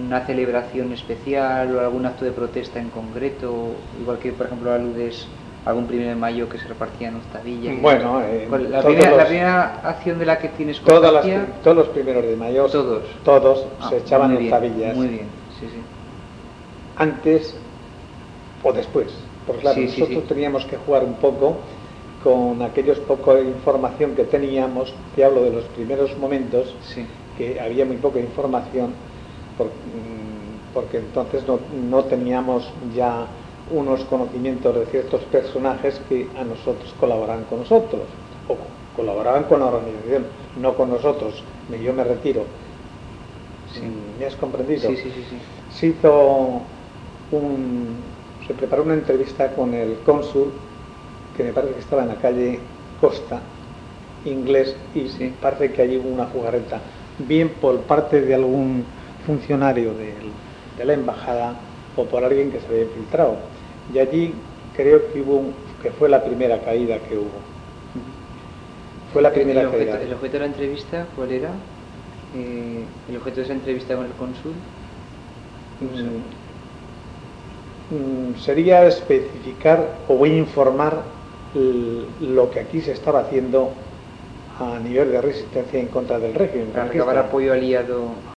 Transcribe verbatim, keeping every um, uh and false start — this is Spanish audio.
alguna celebración especial o algún acto de protesta en concreto, igual que por ejemplo aludes algún primero de mayo que se repartían octavillas? Bueno, eh, la, primera, los, la primera acción de la que tienes constancia, las, todos los primeros de mayo, todos, todos ah, se echaban muy octavillas. Bien, muy bien, sí, sí. Antes o después, porque claro, sí, nosotros sí, sí. teníamos que jugar un poco con aquellos poco de información que teníamos, te hablo de los primeros momentos, sí. que había muy poca información, por, porque entonces no, no teníamos ya unos conocimientos de ciertos personajes que a nosotros colaboraban con nosotros, o colaboraban con la organización, no con nosotros. Yo me retiro. Sí. ¿Me has comprendido? Sí, sí, sí, sí. Se hizo un, se preparó una entrevista con el cónsul, que me parece que estaba en la calle Costa, inglés, y sí. parece que allí hubo una jugarreta, bien por parte de algún funcionario de, de la embajada o por alguien que se había infiltrado. Y allí creo que hubo que fue la primera caída que hubo. Fue la primera el objeto, caída. ¿El objeto de la entrevista cuál era? Eh, ¿El objeto de esa entrevista con el cónsul? No sé. mm, sería especificar o informar lo que aquí se estaba haciendo a nivel de resistencia en contra del régimen. Para recabar apoyo aliado